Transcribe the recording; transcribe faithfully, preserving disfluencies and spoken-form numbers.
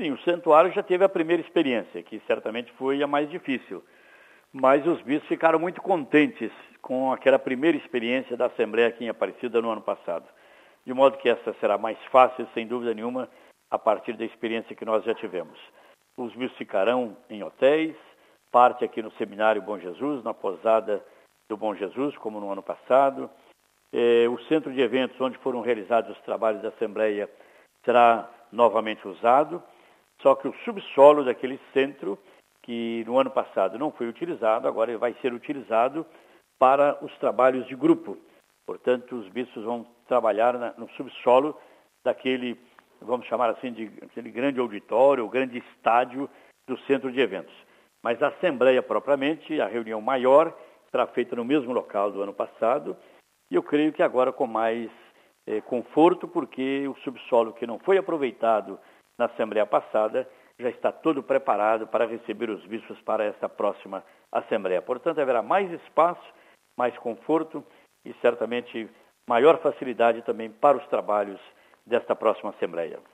Sim, o santuário já teve a primeira experiência, que certamente foi a mais difícil. Mas os bispos ficaram muito contentes com aquela primeira experiência da Assembleia aqui em Aparecida no ano passado. De modo que essa será mais fácil, sem dúvida nenhuma, a partir da experiência que nós já tivemos. Os bispos ficarão em hotéis, parte aqui no Seminário Bom Jesus, na posada do Bom Jesus, como no ano passado. Eh, o centro de eventos onde foram realizados os trabalhos da Assembleia será novamente usado, só que o subsolo daquele centro, que no ano passado não foi utilizado, agora vai ser utilizado para os trabalhos de grupo. Portanto, os bispos vão trabalhar na, no subsolo daquele, vamos chamar assim, de aquele grande auditório, o grande estádio do centro de eventos. Mas a Assembleia propriamente, a reunião maior, será feita no mesmo local do ano passado, e eu creio que agora com mais eh, conforto, porque o subsolo que não foi aproveitado na Assembleia passada já está todo preparado para receber os bispos para esta próxima Assembleia. Portanto, haverá mais espaço, mais conforto e certamente maior facilidade também para os trabalhos desta próxima Assembleia.